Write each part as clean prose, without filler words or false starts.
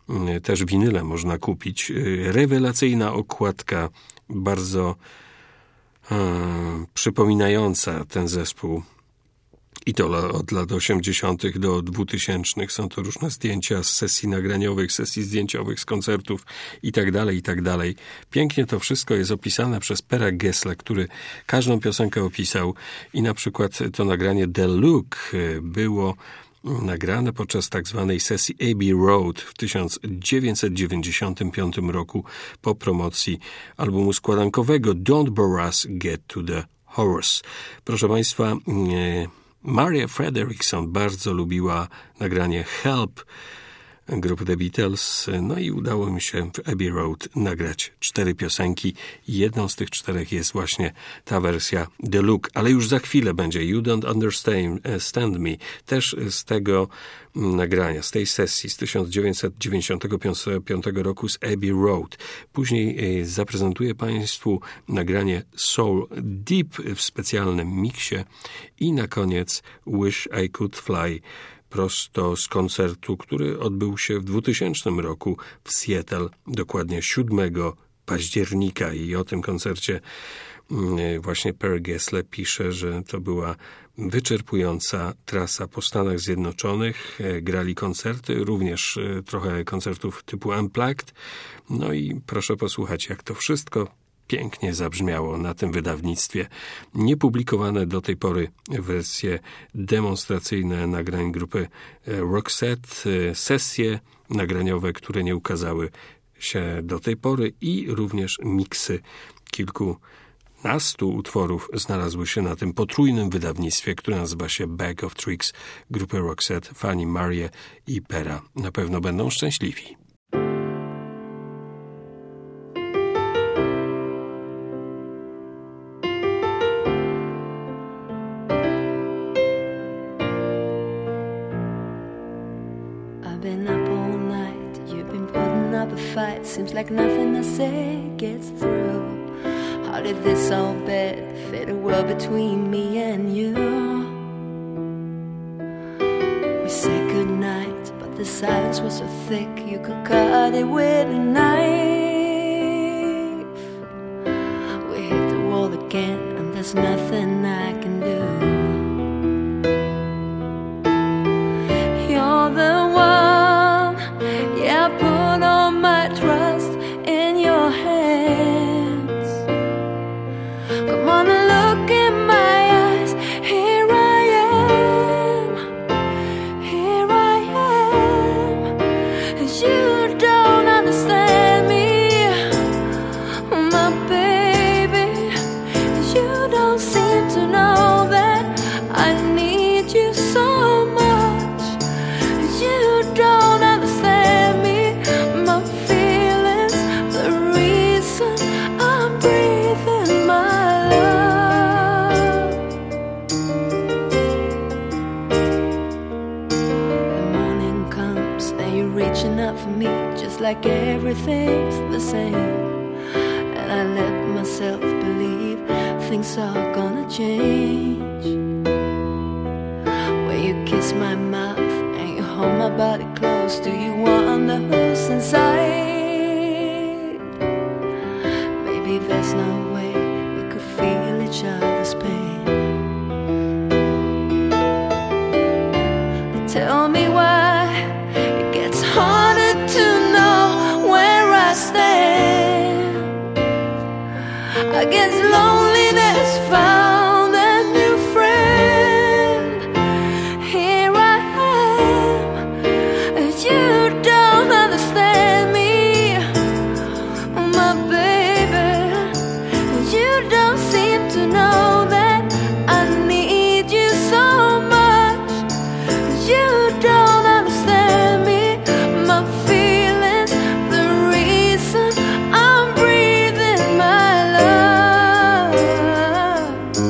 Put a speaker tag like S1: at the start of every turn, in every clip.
S1: też winyle można kupić. Rewelacyjna okładka, bardzo przypominająca ten zespół. I to od lat 80. do 2000. Są to różne zdjęcia z sesji nagraniowych, sesji zdjęciowych, z koncertów i tak dalej. Pięknie to wszystko jest opisane przez Pera Gessle, który każdą piosenkę opisał i na przykład to nagranie The Look było nagrane podczas tak zwanej sesji Abbey Road w 1995 roku po promocji albumu składankowego Don't Bore Us, Get to the Horse. Proszę Państwa, Maria Fredriksson bardzo lubiła nagranie Help grupy The Beatles, no i udało mi się w Abbey Road nagrać 4 piosenki. Jedną z tych 4 jest właśnie ta wersja The Look, ale już za chwilę będzie You Don't Understand Me, też z tego nagrania, z tej sesji z 1995 roku z Abbey Road. Później zaprezentuję Państwu nagranie Soul Deep w specjalnym miksie i na koniec Wish I Could Fly prosto z koncertu, który odbył się w 2000 roku w Seattle, dokładnie 7 października. I o tym koncercie właśnie Per Gessle pisze, że to była wyczerpująca trasa po Stanach Zjednoczonych. Grali koncerty, również trochę koncertów typu Unplugged. No i proszę posłuchać, jak to wszystko pięknie zabrzmiało na tym wydawnictwie. Niepublikowane do tej pory wersje demonstracyjne nagrań grupy Roxette, sesje nagraniowe, które nie ukazały się do tej pory i również miksy kilkunastu utworów znalazły się na tym potrójnym wydawnictwie, które nazywa się Bag of Tricks grupy Roxette. Fani Marię i Pera na pewno będą szczęśliwi.
S2: Seems like nothing I say gets through. How did this old bed fit a world between me and you? We said goodnight, but the silence was so thick you could cut it with a knife. We hit the wall again and there's nothing I can do. You're the one, yeah, I put all my trust in your hands. Come on and look in my eyes. Here I am, here I am. You don't understand me, my baby. You don't seem to know that I need you so much. You don't understand me, my feelings, the reason I'm breathing my love. The morning comes and you're reaching out for me just like everything's the same. And I let myself believe things are gonna change. When you kiss my mouth and you hold my body close, do you wonder who's inside? Maybe there's no way we could feel each other's pain. Tell me why it gets harder to know where I stand. Against loneliness, found a new friend. Here I am, you don't understand me, my baby. You don't seem to know that I need you so much. You don't understand me, my feelings, the reason I'm breathing my love.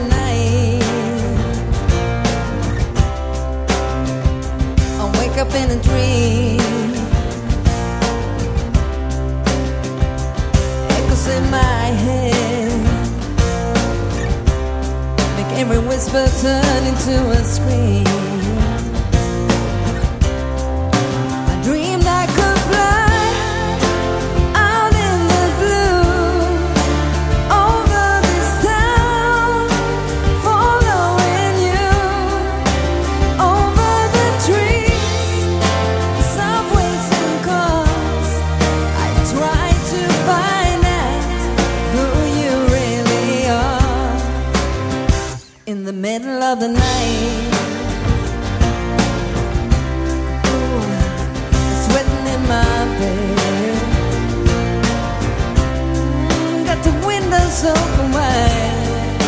S3: night. I wake up in a dream, echoes in my head, make every whisper turn into a scream. I dreamed I could fly out in the blue over this town, following you over the trees, subways and cars. I try to find out who you really are. In the middle of the night, sweating in my bed, got the windows open wide,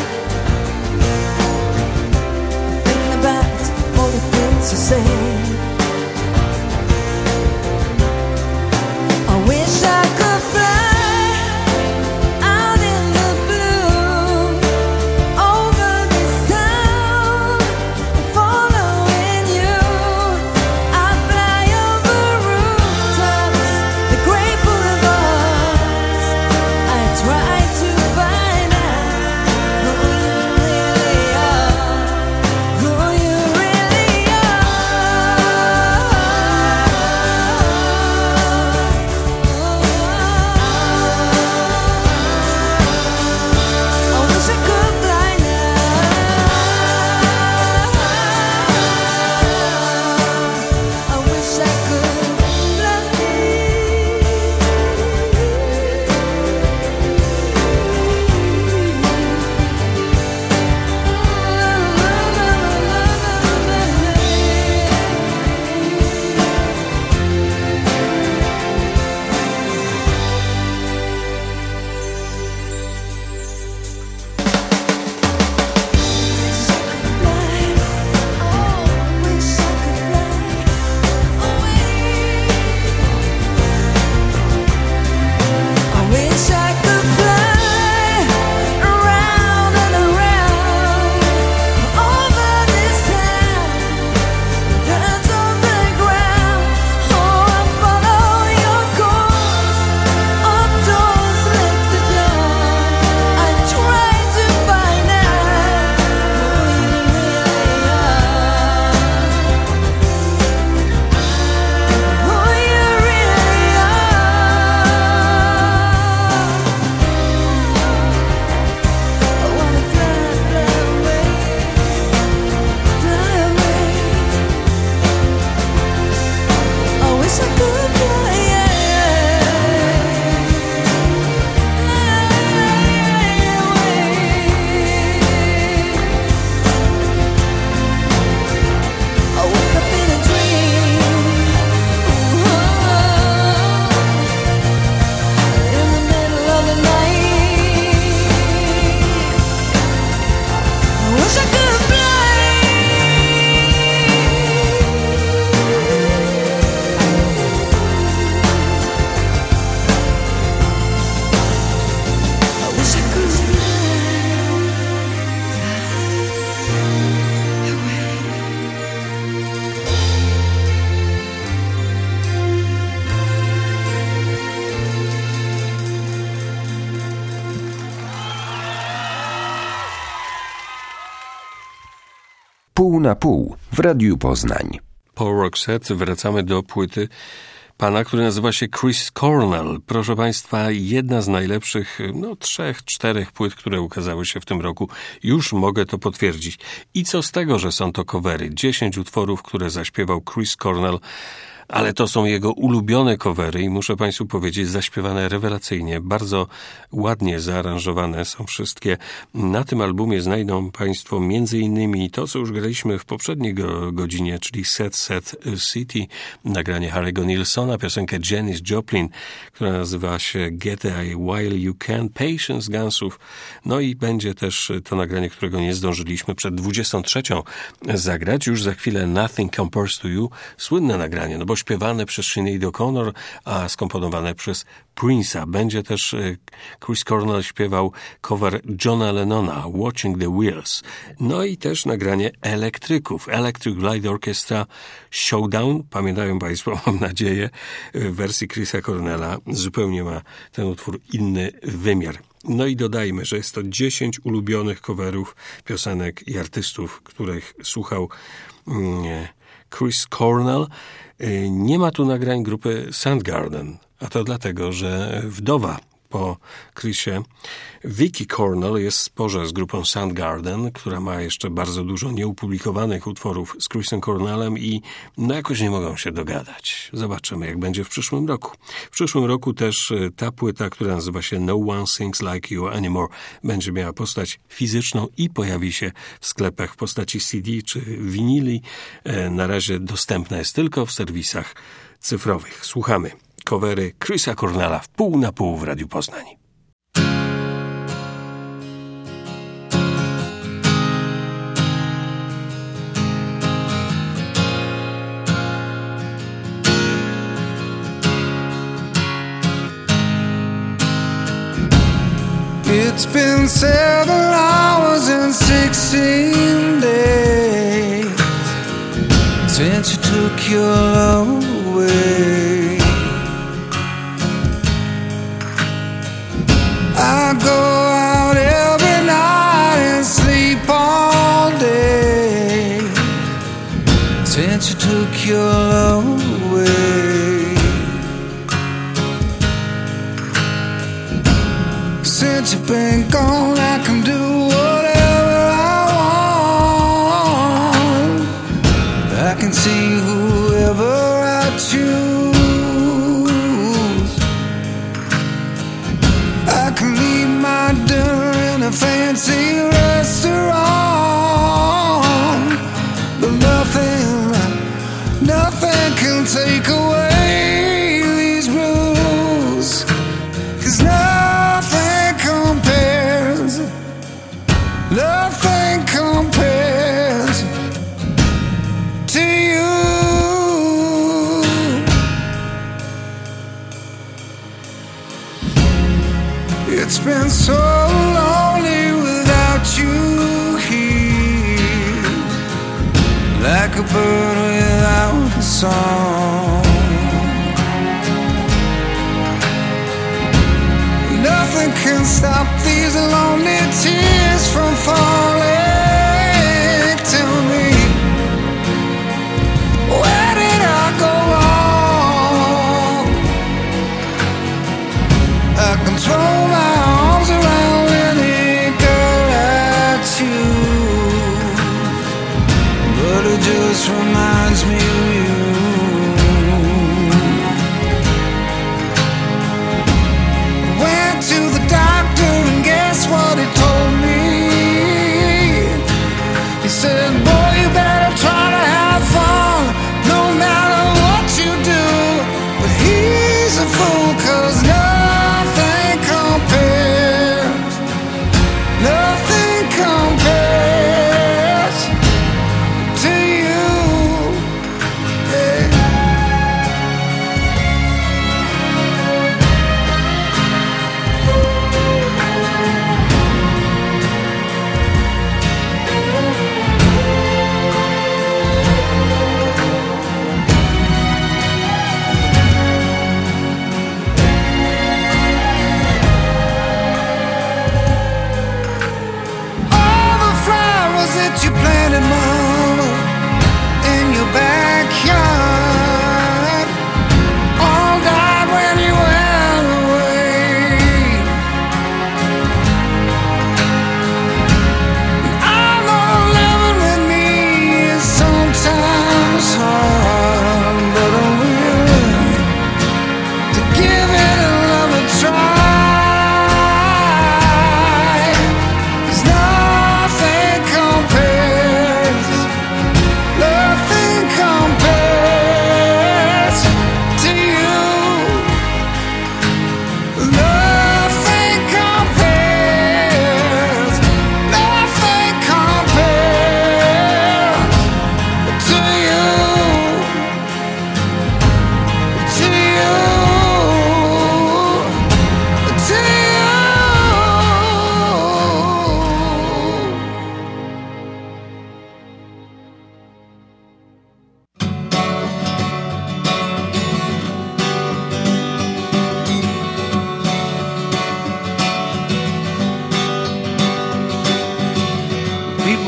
S3: thinking about all the things you say. I wish I could fly out in the blue over this town, following you. I fly over rooftops, the great boulevards. I try to find out who you really are, who you really I wish I could fly now. I wish I could
S4: Pół na pół w Radiu Poznań.
S1: Po Roxette wracamy do płyty pana, który nazywa się Chris Cornell. Proszę Państwa, jedna z najlepszych, 3-4 płyt, które ukazały się w tym roku. Już mogę to potwierdzić. I co z tego, że są to covery? 10 utworów, które zaśpiewał Chris Cornell, ale to są jego ulubione covery i muszę Państwu powiedzieć, zaśpiewane rewelacyjnie, bardzo ładnie zaaranżowane są wszystkie. Na tym albumie znajdą Państwo m.in. to, co już graliśmy w poprzedniej godzinie, czyli Set City, nagranie Harry'ego Nilssona, piosenkę Janis Joplin, która nazywa się Get A While You Can, Patience Gunsów. No i będzie też to nagranie, którego nie zdążyliśmy przed 23 zagrać. Już za chwilę Nothing Compares to You, słynne nagranie, no bo pośpiewane przez Sinead O'Connor, a skomponowane przez Prince'a. Będzie też Chris Cornell śpiewał cover Johna Lennona, Watching the Wheels. No i też nagranie elektryków. Electric Light Orchestra Showdown. Pamiętają Państwo, mam nadzieję, w wersji Chrisa Cornella zupełnie ma ten utwór inny wymiar. No i dodajmy, że jest to 10 ulubionych coverów piosenek i artystów, których słuchał Chris Cornell. Nie ma tu nagrań grupy Soundgarden, a to dlatego, że wdowa po Chrisie, Vicky Cornell, jest w sporze z grupą Soundgarden, która ma jeszcze bardzo dużo nieopublikowanych utworów z Chrisem Cornellem i jakoś nie mogą się dogadać. Zobaczymy, jak będzie w przyszłym roku. W przyszłym roku też ta płyta, która nazywa się No One Sings Like You Anymore, będzie miała postać fizyczną i pojawi się w sklepach w postaci CD czy winili. Na razie dostępna jest tylko w serwisach cyfrowych. Słuchamy covery Chrisa Cornella w pół na pół w Radiu Poznań.
S5: It's been 7 hours and 16 days since you took your love away. I go out every night and sleep all day since you took your love away. Since you've been gone, I can do whatever I want. I can see whoever I choose. I can eat my dinner in a fancy restaurant, but nothing can take away these blues, 'cause nothing compares to you. It's been so lonely without you here, like a bird without a song. Nothing can stop these lonely tears from falling. Tell me, where did I go wrong? I can throw my arms around any girl I choose, but it just reminds me of you. Went to the doctor and guess what he told me? He said, boy, you better try to have fun no matter what you do. But he's a fool, 'cause nothing compares to you. Yeah.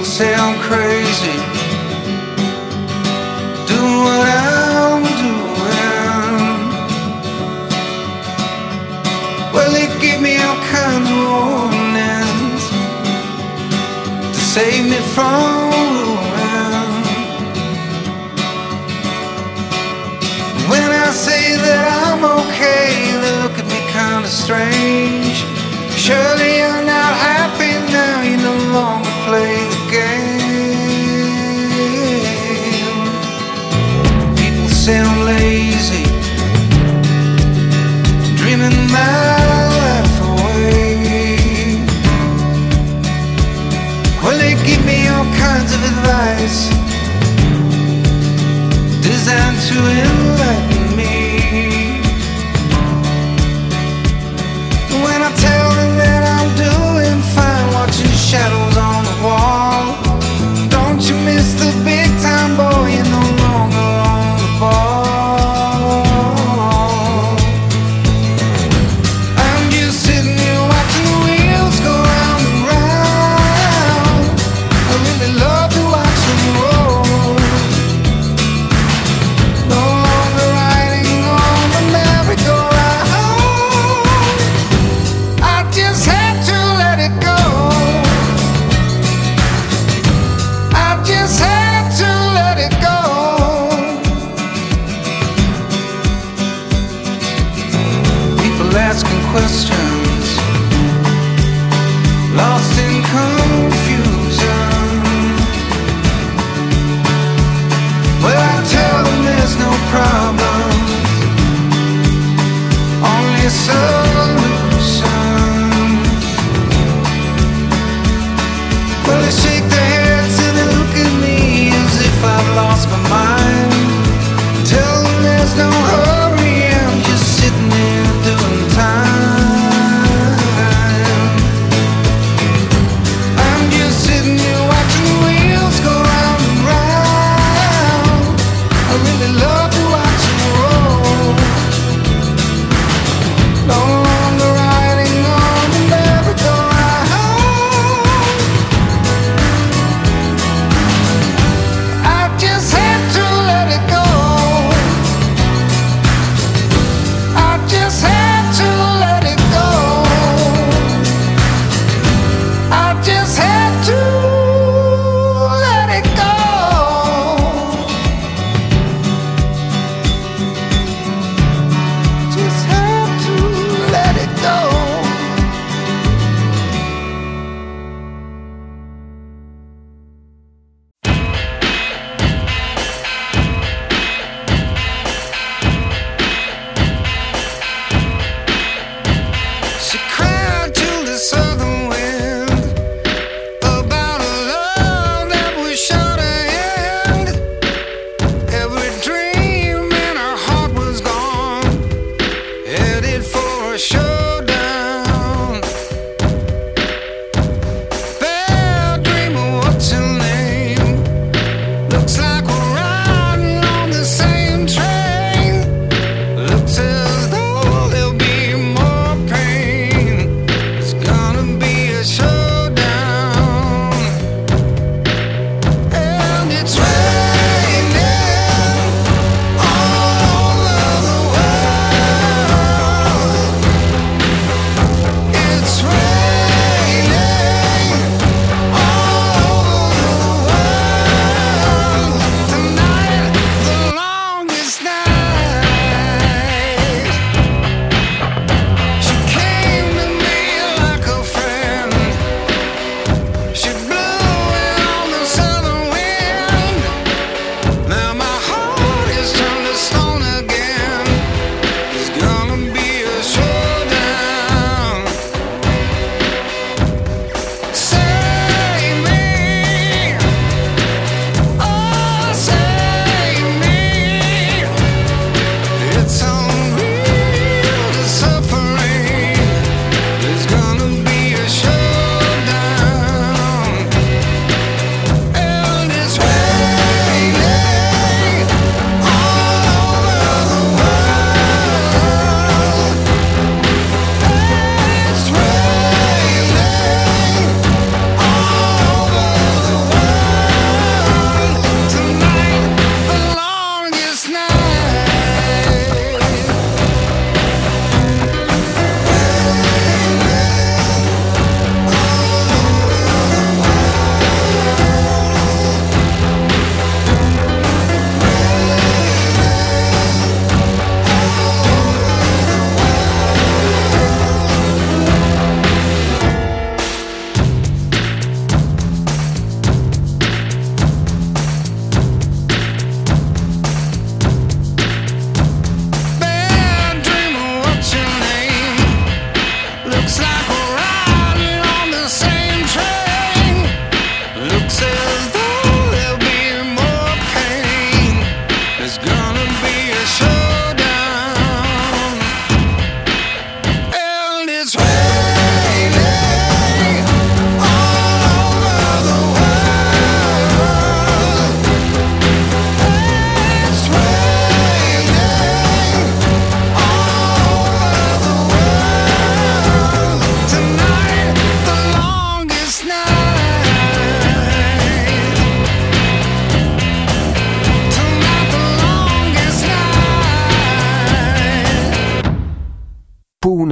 S5: say I'm crazy, doing what I'm doing. Well, they give me all kinds of warnings to save me from ruin. When I say that I'm okay, they look at me kind of strange. Surely you're not happy now, you no longer play the game. People say I'm lazy, dreaming my life away. Well, they give me all kinds of advice designed to enlighten me. When I tell them that I'm doing fine, watching shadows on the wall, don't you miss the big time, boy, you're no longer on the ball. I'm just sitting here watching the wheels go round and round. I really love to watch them roll. No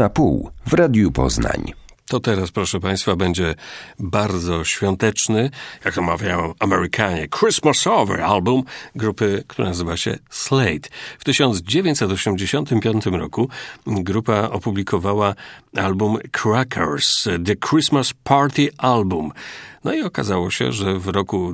S4: na pół w Radiu Poznań.
S1: To teraz, proszę Państwa, będzie bardzo świąteczny, jak to mawiają Amerykanie, Christmasowy album grupy, która nazywa się Slade. W 1985 roku grupa opublikowała album Crackers, The Christmas Party Album. No i okazało się, że w roku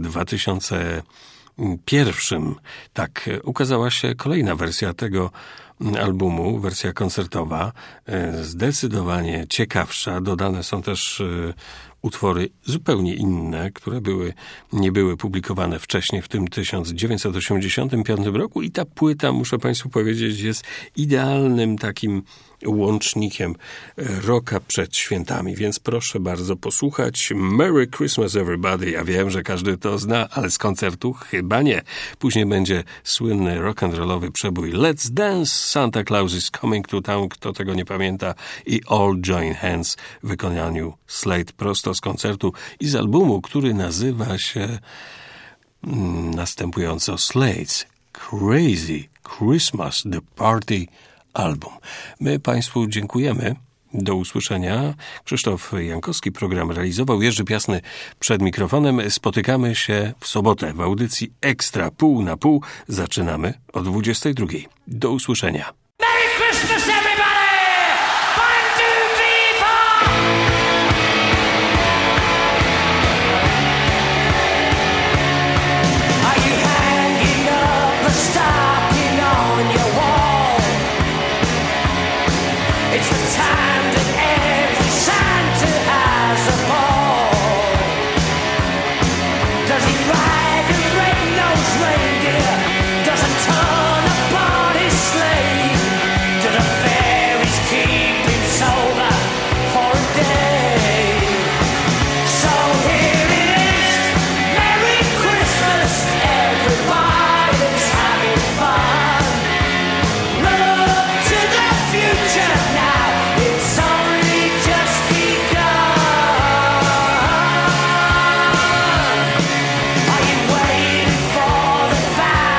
S1: 2001 ukazała się kolejna wersja tego albumu, wersja koncertowa, zdecydowanie ciekawsza. Dodane są też utwory zupełnie inne, które nie były publikowane wcześniej w tym 1985 roku i ta płyta, muszę Państwu powiedzieć, jest idealnym takim łącznikiem rocka przed świętami, więc proszę bardzo posłuchać Merry Christmas Everybody. Ja wiem, że każdy to zna, ale z koncertu chyba nie. Później będzie słynny rock'n'rollowy przebój Let's Dance, Santa Claus is Coming to Town, kto tego nie pamięta, i All Join Hands w wykonaniu Slade prosto z koncertu i z albumu, który nazywa się następująco Slade's Crazy Christmas, The Party Album. My Państwu dziękujemy. Do usłyszenia. Krzysztof Jankowski program realizował. Jerzy Piasny przed mikrofonem. Spotykamy się w sobotę w audycji Ekstra Pół na Pół. Zaczynamy o 22:00. Do usłyszenia.
S6: Merry Christmas, everybody! 1, 2, 3, 4! Are you hanging up a stocking on your wall? It's the time that every Santa has a ball. Does he ride a red-nosed reindeer? Does he turn upon his sleigh? Do the fairies keep him sober for a day? So here it is, Merry Christmas, everybody's having fun. Look to the future now, it's only just begun. Are you waiting for the family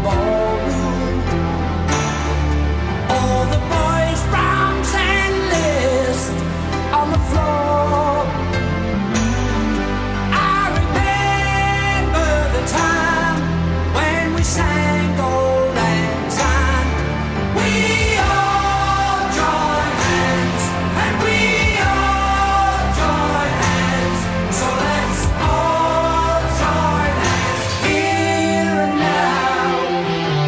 S3: ballroom. All the boys from St. Louis on the floor. I remember the time when we sang Old Lang Syne. We all joined hands, and we all joined hands. So let's all join hands here and now.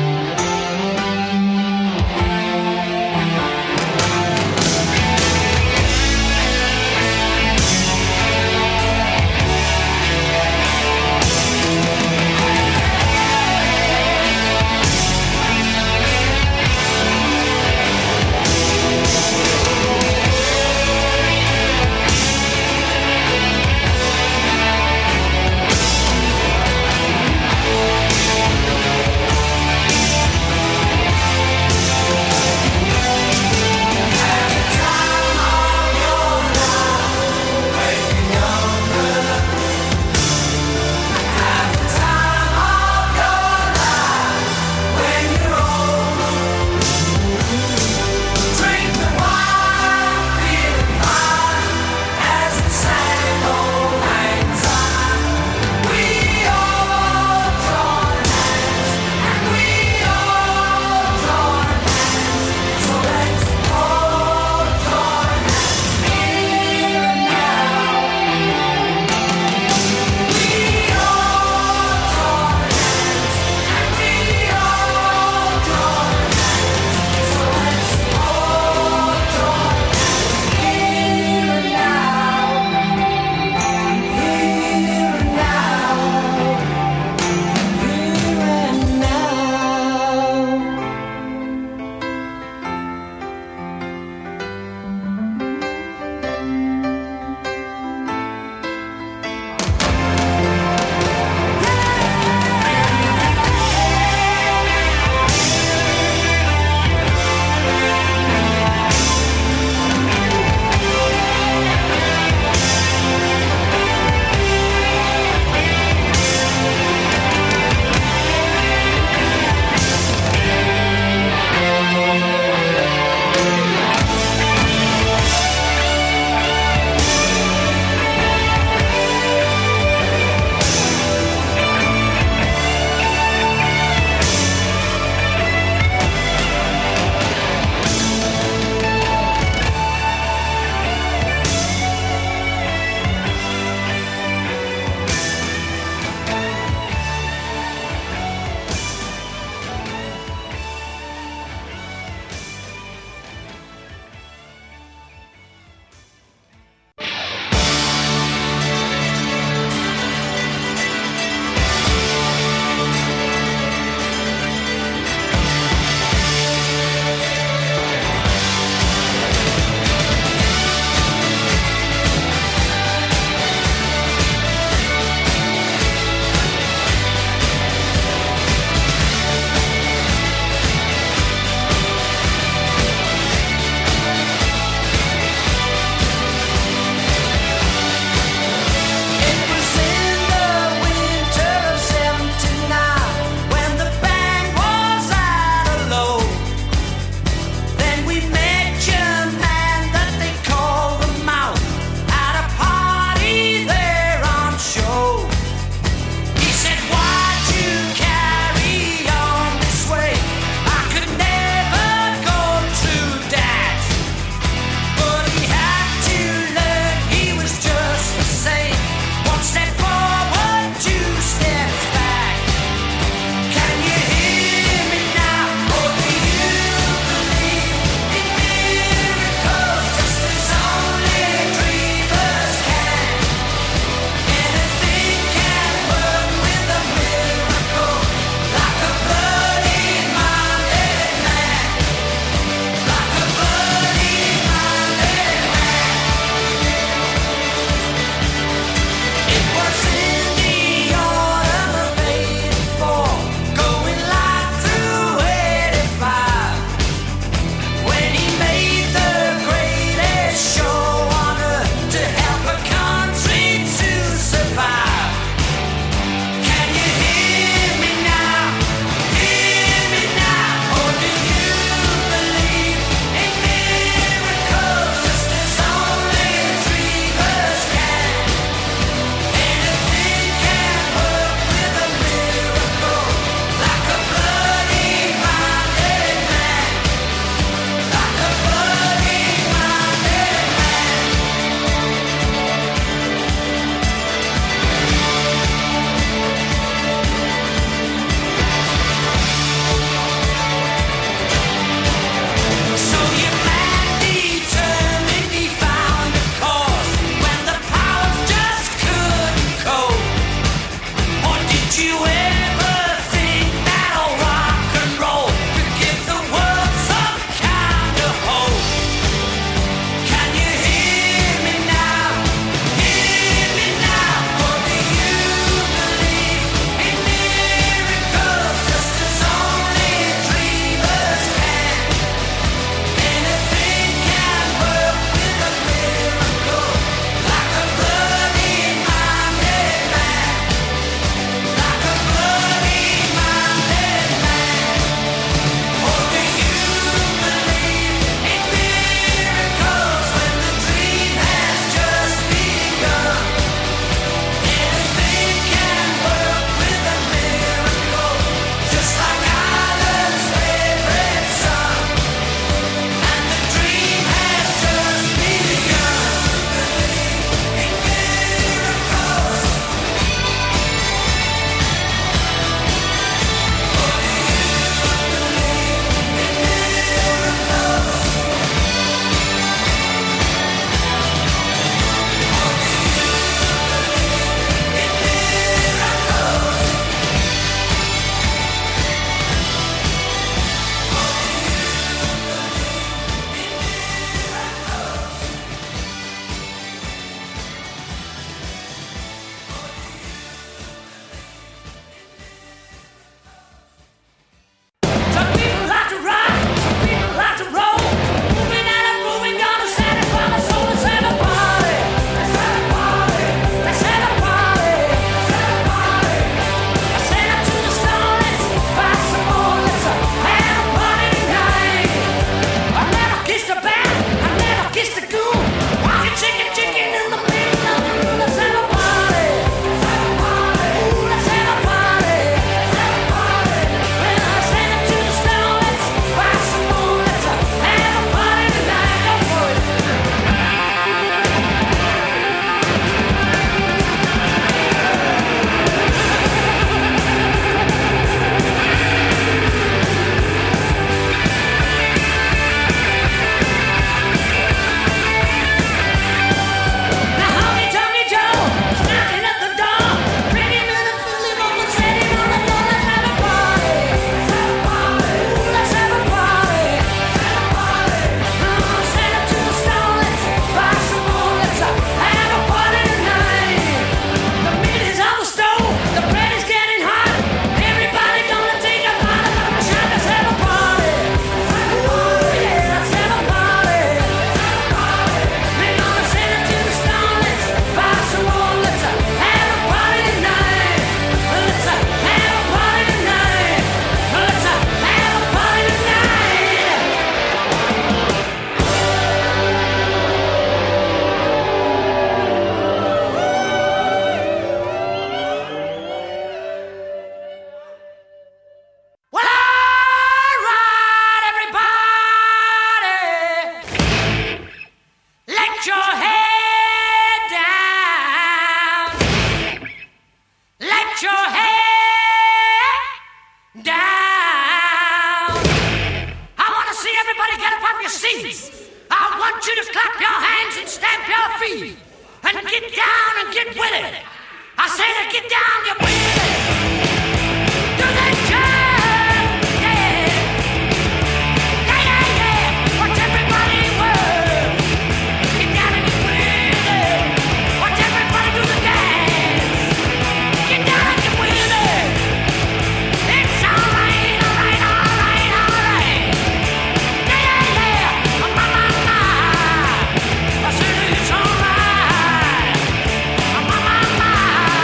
S3: seats. I want you to clap your hands and stamp your feet and get down and get with it. I said to get down, get with it. Do the jump, yeah. Yeah, yeah, yeah. Watch everybody work. Get down and get with it. Watch everybody do the dance. Get down and get with it. It's alright, alright, alright, alright. Yeah, yeah, yeah. My, my, my. I said it's alright. My, my, my.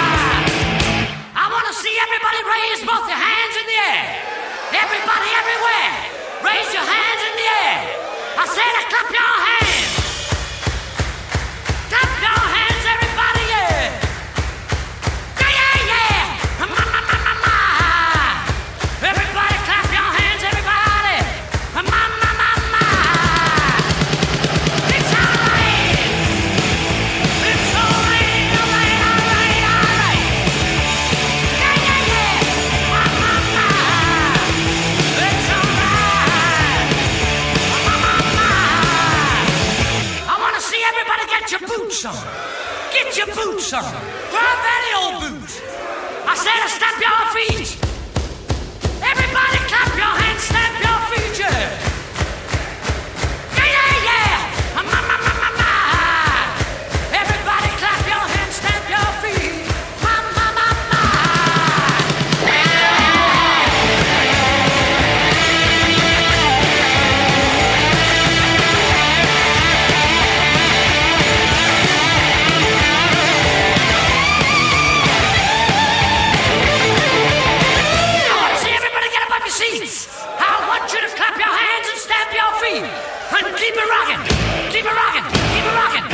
S3: I want to see everybody raise both your hands in the air. Everybody everywhere, raise your hands in the air. I said to clap your hands. Clap your hands, everybody, yeah. Yeah, yeah, yeah. My, my, my, my, my. Everybody clap your hands, everybody. My, my, my, my. It's alright. It's alright, alright, alright, alright. Yeah, yeah, yeah. My, my, my. It's alright. My, my, my. I want to see everybody get your boots on. Get your boots on. Grab any old boots. I said to stamp your feet. Everybody clap your hands, stamp your feet, yeah. Yeah, yeah, yeah. My, my, my, my, my. Everybody clap your hands, stamp your feet. My, my, my, my. I want to see everybody get up off your seats. I want you to clap your hands and stamp your feet. And keep it rocking. Keep it rocking. Keep it rocking.